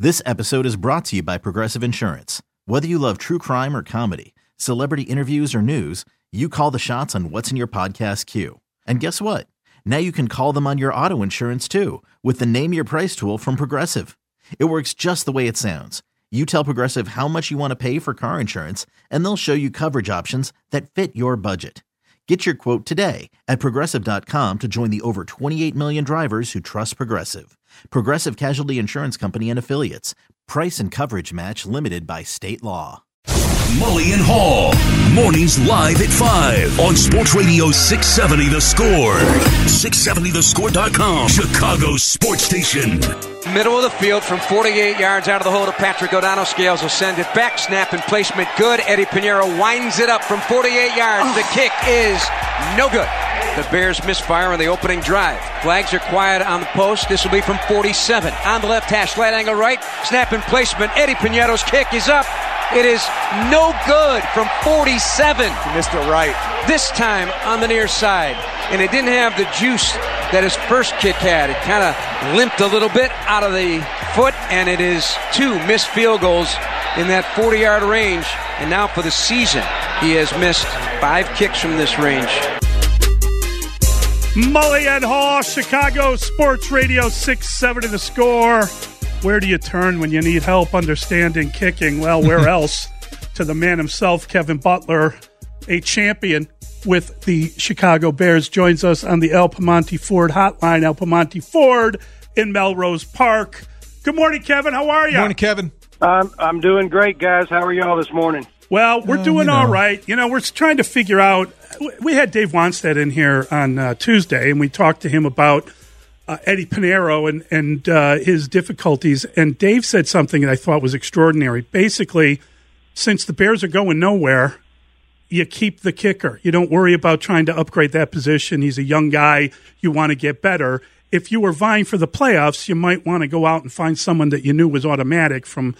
This episode is brought to you by Progressive Insurance. Whether you love true crime or comedy, celebrity interviews or news, you call the shots on what's in your podcast queue. And guess what? Now you can call them on your auto insurance too with the Name Your Price tool from Progressive. It works just the way it sounds. You tell Progressive how much you want to pay for car insurance, and they'll show you coverage options that fit your budget. Get your quote today at Progressive.com to join the over 28 million drivers who trust Progressive. Progressive Casualty Insurance Company and Affiliates. Price and coverage match limited by state law. Mully and Haugh. Mornings live at 5 on Sports Radio 670 The Score. 670thescore.com. Chicago's sports station. Middle of the field from 48 yards out of the hole to Patrick O'Donnell. Scales will send it back. Snap and placement good. Eddie Pinheiro winds it up from 48 yards. The kick is no good. The Bears misfire on the opening drive. Flags are quiet on the post. This will be from 47. On the left hash, slant angle right. Snap and placement. Eddie Pinheiro's kick is up. It is no good from 47. He missed it right. This time on the near side. And it didn't have the juice that his first kick had. It kind of limped a little bit out of the foot, and it is 2 missed field goals in that 40-yard range. And now for the season, he has missed 5 kicks from this range. Mully and Haugh, Chicago Sports Radio 670 The Score. Where do you turn when you need help understanding kicking? Well, where else? To the man himself, Kevin Butler, a champion with the Chicago Bears, joins us on the El Piemonte Ford hotline. El Piemonte Ford in Melrose Park. Good morning, Kevin. How are you? Good morning, Kevin. I'm doing great, guys. How are you all this morning? Well, we're doing all right. You know, we're trying to figure out. We had Dave Wannstedt in here on Tuesday, and we talked to him about Eddie Pinheiro and his difficulties. And Dave said something that I thought was extraordinary. Basically, since the Bears are going nowhere, you keep the kicker. You don't worry about trying to upgrade that position. He's a young guy. You want to get better. If you were vying for the playoffs, you might want to go out and find someone that you knew was automatic from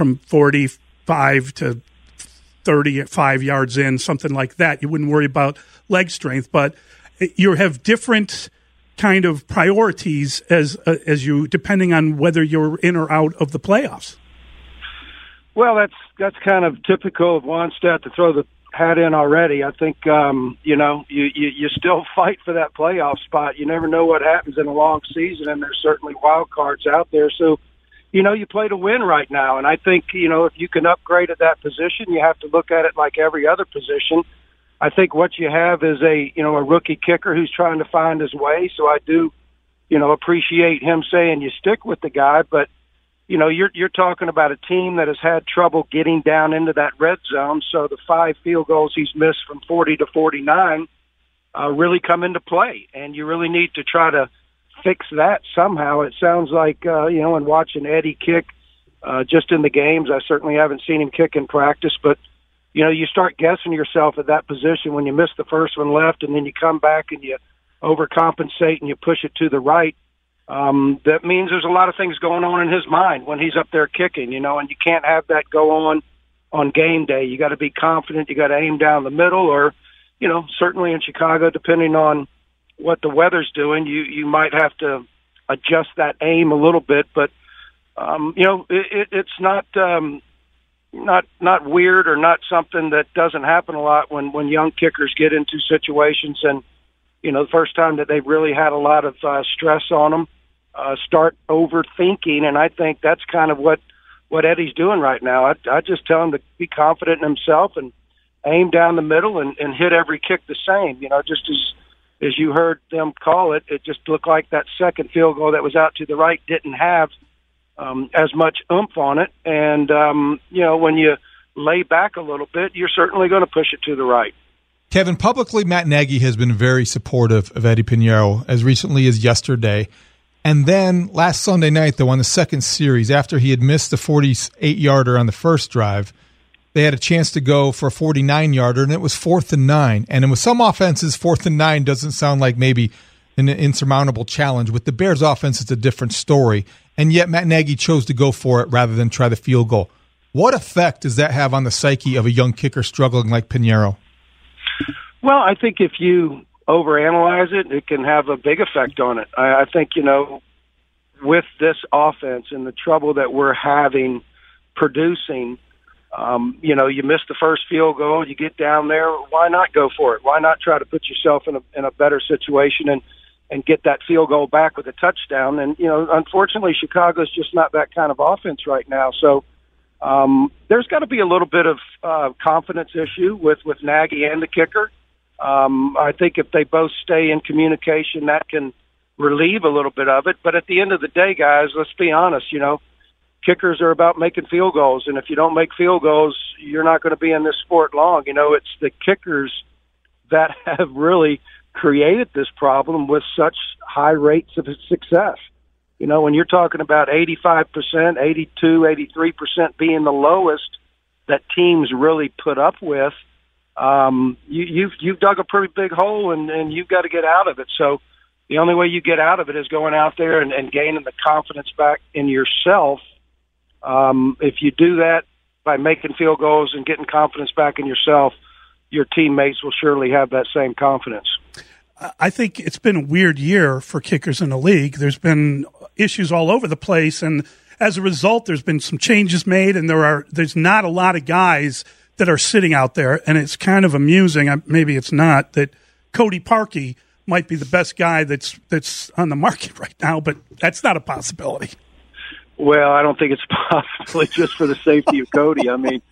45 to 35 yards in, something like that. You wouldn't worry about leg strength, but you have different kind of priorities as you, depending on whether you're in or out of the playoffs. Well, that's kind of typical of Wannstedt to throw the hat in already. I think you still fight for that playoff spot. You never know what happens in a long season, and there's certainly wild cards out there. So, you play to win right now, and I think if you can upgrade at that position, you have to look at it like every other position. I think what you have is a rookie kicker who's trying to find his way. So I do, appreciate him saying you stick with the guy. But, you're talking about a team that has had trouble getting down into that red zone. So the 5 field goals he's missed from 40 to 49 really come into play. And you really need to try to fix that somehow. It sounds like, in watching Eddie kick just in the games, I certainly haven't seen him kick in practice, but you start guessing yourself at that position when you miss the first one left and then you come back and you overcompensate and you push it to the right. That means there's a lot of things going on in his mind when he's up there kicking, and you can't have that go on game day. You got to be confident. You got to aim down the middle or, certainly in Chicago, depending on what the weather's doing, you might have to adjust that aim a little bit, but, it's not weird or not something that doesn't happen a lot when young kickers get into situations and, the first time that they've really had a lot of stress on them, start overthinking. And I think that's kind of what Eddie's doing right now. I just tell him to be confident in himself and aim down the middle and hit every kick the same. Just as you heard them call it, it just looked like that second field goal that was out to the right didn't have as much oomph on it. And, when you lay back a little bit, you're certainly going to push it to the right. Kevin, publicly, Matt Nagy has been very supportive of Eddie Pinheiro as recently as yesterday. And then last Sunday night, though, on the second series, after he had missed the 48-yarder on the first drive, they had a chance to go for a 49-yarder, and it was 4th and 9. And with some offenses, 4th and 9 doesn't sound like maybe an insurmountable challenge. With the Bears' offense, it's a different story. And yet Matt Nagy chose to go for it rather than try the field goal. What effect does that have on the psyche of a young kicker struggling like Pinheiro? Well, I think if you overanalyze it, it can have a big effect on it. I think, with this offense and the trouble that we're having producing, you miss the first field goal, you get down there, why not go for it? Why not try to put yourself in a better situation and get that field goal back with a touchdown? And, unfortunately, Chicago's just not that kind of offense right now. So there's got to be a little bit of confidence issue with Nagy and the kicker. I think if they both stay in communication, that can relieve a little bit of it. But at the end of the day, guys, let's be honest, kickers are about making field goals. And if you don't make field goals, you're not going to be in this sport long. It's the kickers that have really created this problem with such high rates of success. When you're talking about 85%, 82, 83% being the lowest that teams really put up with, you've dug a pretty big hole and you've got to get out of it. So the only way you get out of it is going out there and gaining the confidence back in yourself. If you do that by making field goals and getting confidence back in yourself, your teammates will surely have that same confidence. I think it's been a weird year for kickers in the league. There's been issues all over the place, and as a result, there's been some changes made, and there's not a lot of guys that are sitting out there, and it's kind of amusing, maybe it's not, that Cody Parkey might be the best guy that's on the market right now, but that's not a possibility. Well, I don't think it's possibly just for the safety of Cody. I mean,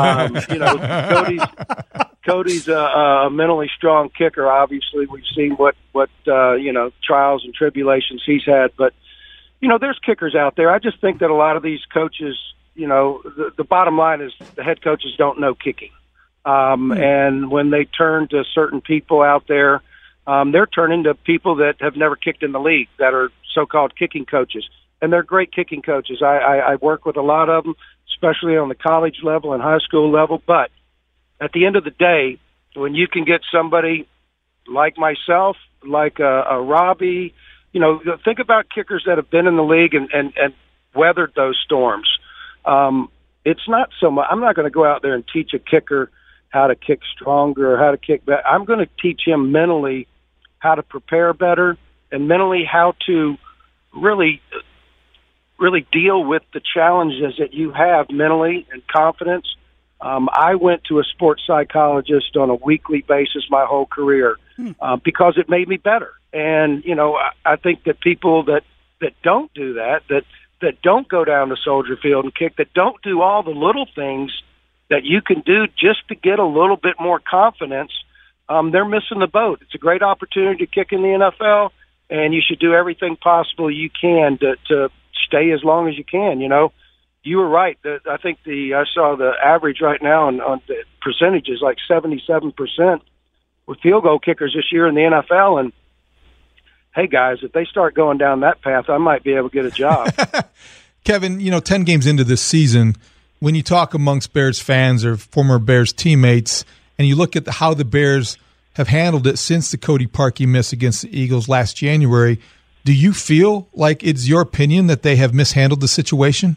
Cody's a mentally strong kicker. Obviously, we've seen what trials and tribulations he's had. But, there's kickers out there. I just think that a lot of these coaches, the bottom line is the head coaches don't know kicking. And when they turn to certain people out there, they're turning to people that have never kicked in the league that are so-called kicking coaches. And they're great kicking coaches. I work with a lot of them, especially on the college level and high school level. But at the end of the day, when you can get somebody like myself, like a Robbie, think about kickers that have been in the league and weathered those storms. It's not so much. I'm not going to go out there and teach a kicker how to kick stronger or how to kick better. I'm going to teach him mentally how to prepare better and mentally how to really deal with the challenges that you have mentally and confidence. I went to a sports psychologist on a weekly basis my whole career because it made me better. And, I think that people that don't do that don't go down to Soldier Field and kick, that don't do all the little things that you can do just to get a little bit more confidence, they're missing the boat. It's a great opportunity to kick in the NFL, and you should do everything possible you can to stay as long as you can. You were right. I think I saw the average right now on the percentages, like 77% with field goal kickers this year in the NFL. And hey, guys, if they start going down that path, I might be able to get a job. Kevin, 10 games into this season, when you talk amongst Bears fans or former Bears teammates, and you look at how the Bears have handled it since the Cody Parkey miss against the Eagles last January, do you feel like it's your opinion that they have mishandled the situation?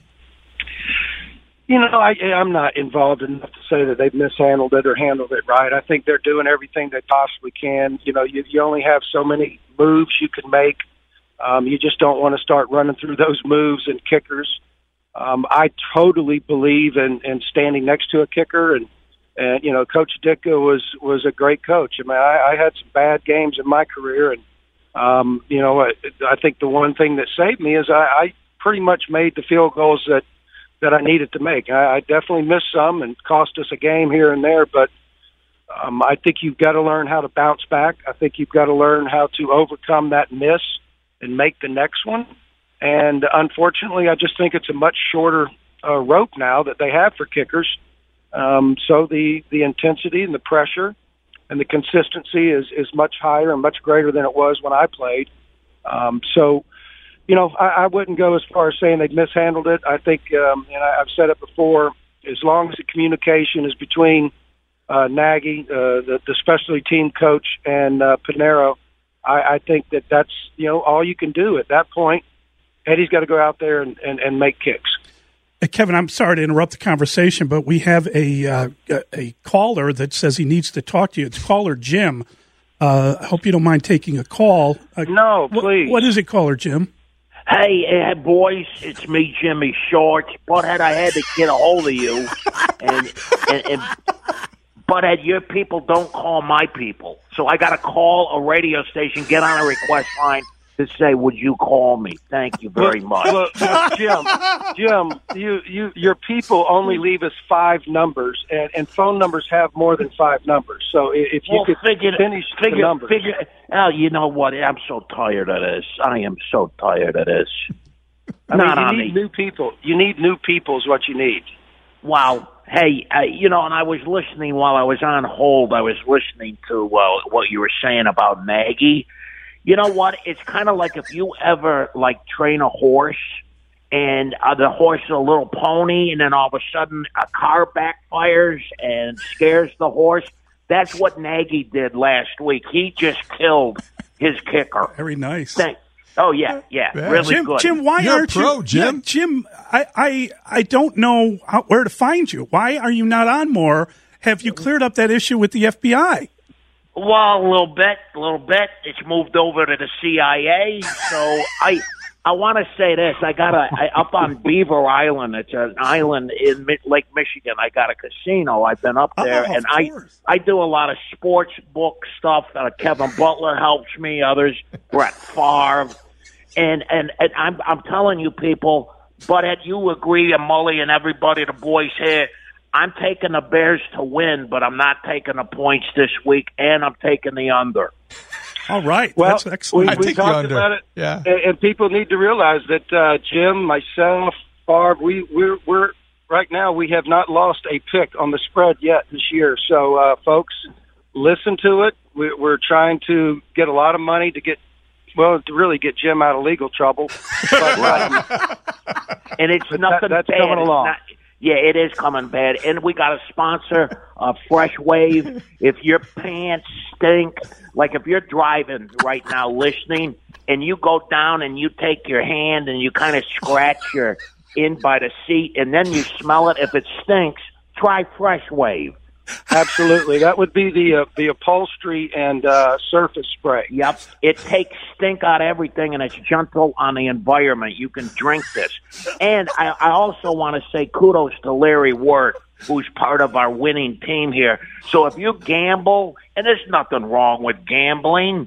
I'm not involved enough to say that they've mishandled it or handled it right. I think they're doing everything they possibly can. You only have so many moves you can make. You just don't want to start running through those moves and kickers. I totally believe in standing next to a kicker, and Coach Ditka was a great coach. I mean, I had some bad games in my career, and I think the one thing that saved me is I pretty much made the field goals that I needed to make. I definitely missed some and cost us a game here and there, but I think you've got to learn how to bounce back. I think you've got to learn how to overcome that miss and make the next one. And unfortunately, I just think it's a much shorter rope now that they have for kickers. So the intensity and the pressure and the consistency is much higher and much greater than it was when I played. I wouldn't go as far as saying they've mishandled it. I think, and I've said it before, as long as the communication is between Nagy, the specialty team coach, and Piñeiro, I think that's all you can do at that point. Eddie's got to go out there and make kicks. Kevin, I'm sorry to interrupt the conversation, but we have a caller that says he needs to talk to you. It's caller Jim. I hope you don't mind taking a call. No, please. What is it, caller Jim? Hey, boys, it's me, Jimmy Shorts. Butthead, I had to get a hold of you. And Butthead, your people don't call my people. So I got to call a radio station, get on a request line to say, would you call me? Thank you very much. Look, Jim, your people only leave us 5 numbers, and phone numbers have more than 5 numbers. So if you could finish the numbers. You know what? I'm so tired of this. I am so tired of this. You need new people. You need new people is what you need. Wow. Hey, and I was listening while I was on hold. I was listening to what you were saying about Nagy. You know what? It's kind of like if you ever, train a horse, and the horse is a little pony, and then all of a sudden a car backfires and scares the horse. That's what Nagy did last week. He just killed his kicker. Very nice. Oh, yeah, really good. Jim, why You're aren't a pro, you? Jim. Yeah, Jim, I don't know where to find you. Why are you not on more? Have you cleared up that issue with the FBI? Well, a little bit. It's moved over to the CIA. So I want to say this. Up on Beaver Island. It's an island in Lake Michigan. I got a casino. I've been up there, and I do a lot of sports book stuff. Kevin Butler helps me. Others, Brett Favre, and I'm telling you, people. But you agree, and Mully and everybody, the boys here. I'm taking the Bears to win, but I'm not taking the points this week, and I'm taking the under. All right. Well, that's excellent. We talked about it, yeah. And people need to realize that Jim, myself, Barb, we're right now we have not lost a pick on the spread yet this year. So, folks, listen to it. We're trying to get a lot of money to really get Jim out of legal trouble. But, and it's nothing that's bad. coming along. Yeah, it is coming bad. And we got a sponsor, Fresh Wave. If your pants stink, like if you're driving right now listening and you go down and you take your hand and you kind of scratch your in by the seat and then you smell it, if it stinks, try Fresh Wave. Absolutely. That would be the upholstery and surface spray. Yep. It takes stink out of everything, and it's gentle on the environment. You can drink this. And I also want to say kudos to Larry Wirt, who's part of our winning team here. So if you gamble, and there's nothing wrong with gambling,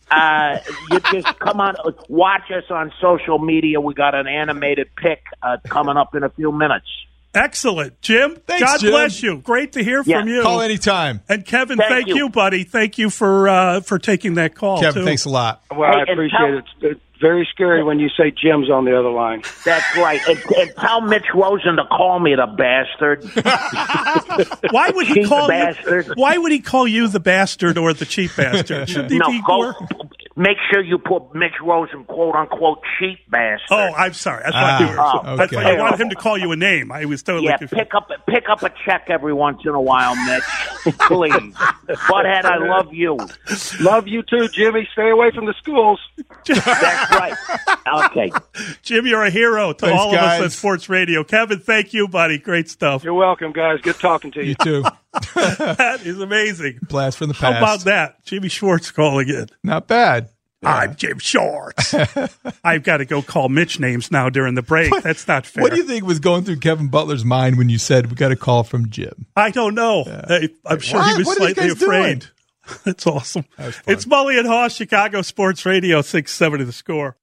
you just come on, watch us on social media. We got an animated pick coming up in a few minutes. Excellent. Jim, Thanks, God Jim. bless you. Great to hear from you. Call anytime. And Kevin, Thank thank you. you, buddy. Thank you for taking that call, Kevin, too. thanks a lot. Well, I appreciate it. It's very scary when you say Jim's on the other line. That's right. And tell Mitch Rosen to call me the bastard. Why would he Cheap call bastard. you? Why would he call you the bastard or the cheap bastard? Shouldn't he be more? Make sure you put Mitch Rosen, quote unquote, cheap bastard. Oh, I'm sorry. I thought you were. I okay. thought you wanted him to call you a name. I was totally confused. pick up a check every once in a while, Mitch. Please. Butthead, I love you. Love you too, Jimmy. Stay away from the schools. That's right. Okay. Jim, you're a hero to Thanks, all of us guys. at Sports Radio. Kevin, thank you, buddy. Great stuff. You're welcome, guys. Good talking to you. You too. That is amazing. Blast from the How past. about that? Jimmy Schwartz calling in. Not bad. I'm Jim Schwartz. I've got to go call Mitch names now during the break. That's not fair. What do you think was going through Kevin Butler's mind when you said we got a call from Jim? I don't know. I'm sure he was What are these slightly guys doing? afraid. That's awesome. was fun. It's Mully and Haw, Chicago Sports Radio, 670 The Score.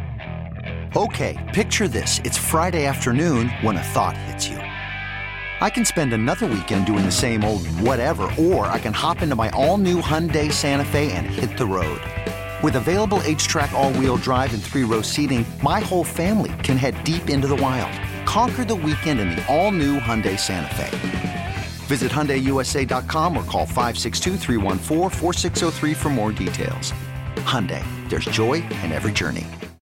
Okay, picture this. It's Friday afternoon when a thought hits you. I can spend another weekend doing the same old whatever, or I can hop into my all-new Hyundai Santa Fe and hit the road. With available H-Track all-wheel drive and 3-row seating, my whole family can head deep into the wild. Conquer the weekend in the all-new Hyundai Santa Fe. Visit HyundaiUSA.com or call 562-314-4603 for more details. Hyundai, there's joy in every journey.